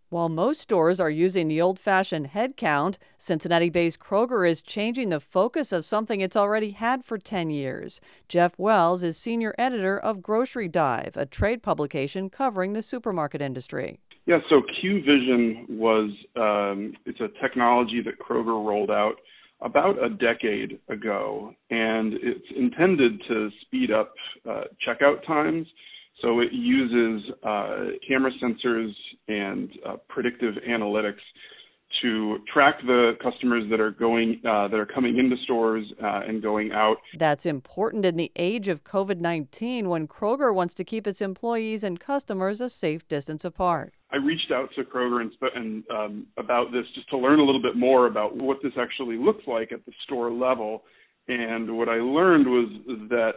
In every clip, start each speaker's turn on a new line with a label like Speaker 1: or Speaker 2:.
Speaker 1: While most stores are using the old-fashioned head count, Cincinnati-based Kroger is changing the focus of something it's already had for 10 years. Jeff Wells is senior editor of Grocery Dive, a trade publication covering the supermarket industry.
Speaker 2: Yeah, so QVision was it's a technology that Kroger rolled out about a decade ago, and it's intended to speed up checkout times. So it uses camera sensors and predictive analytics to track the customers that are coming into stores and going out.
Speaker 1: That's important in the age of COVID-19 when Kroger wants to keep its employees and customers a safe distance apart.
Speaker 2: I reached out to Kroger and about this just to learn a little bit more about what this actually looks like at the store level. And what I learned was that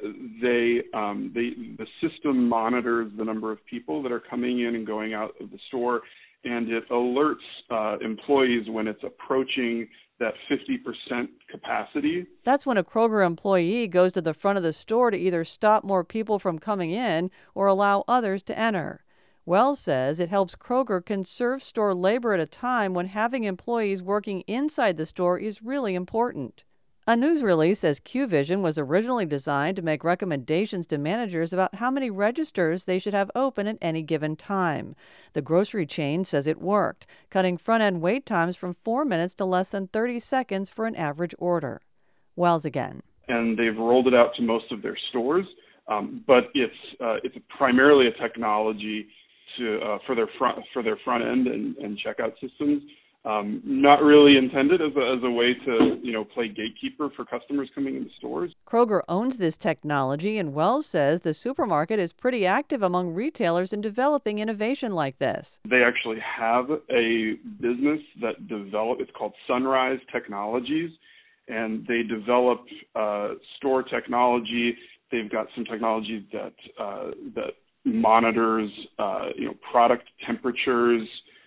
Speaker 2: the system monitors the number of people that are coming in and going out of the store, and it alerts employees when it's approaching that 50% capacity.
Speaker 1: That's when a Kroger employee goes to the front of the store to either stop more people from coming in or allow others to enter. Wells says it helps Kroger conserve store labor at a time when having employees working inside the store is really important. A news release says QVision was originally designed to make recommendations to managers about how many registers they should have open at any given time. The grocery chain says it worked, cutting front-end wait times from 4 minutes to less than 30 seconds for an average order. Wells again.
Speaker 2: And they've rolled it out to most of their stores, but it's primarily a technology for their front end and checkout systems. Not really intended as a way to, play gatekeeper for customers coming into stores.
Speaker 1: Kroger owns this technology, and Wells says the supermarket is pretty active among retailers in developing innovation like this.
Speaker 2: They actually have a business that it's called Sunrise Technologies, and they develop store technology. They've got some technology that monitors, product temperatures.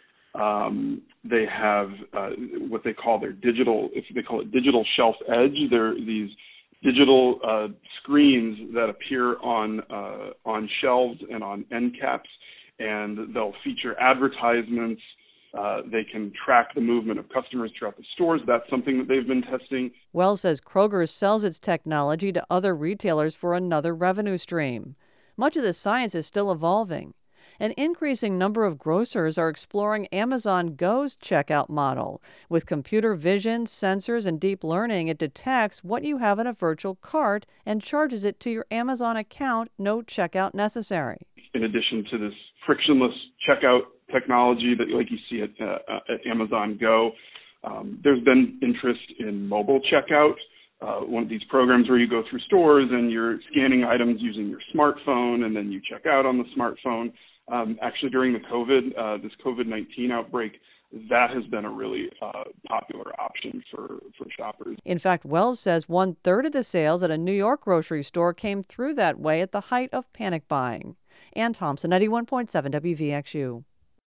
Speaker 2: They have what they call digital shelf edge. They're these digital screens that appear on shelves and on end caps, and they'll feature advertisements. They can track the movement of customers throughout the stores. That's something that they've been testing.
Speaker 1: Wells says Kroger sells its technology to other retailers for another revenue stream. Much of the science is still evolving. An increasing number of grocers are exploring Amazon Go's checkout model. With computer vision, sensors, and deep learning, it detects what you have in a virtual cart and charges it to your Amazon account, no checkout necessary.
Speaker 2: In addition to this frictionless checkout technology that like you see at Amazon Go, there's been interest in mobile checkout. One of these programs where you go through stores and you're scanning items using your smartphone and then you check out on the smartphone. Actually, during this COVID-19 outbreak, that has been a really popular option for shoppers.
Speaker 1: In fact, Wells says 1/3 of the sales at a New York grocery store came through that way at the height of panic buying. Ann Thompson, 91.7 WVXU.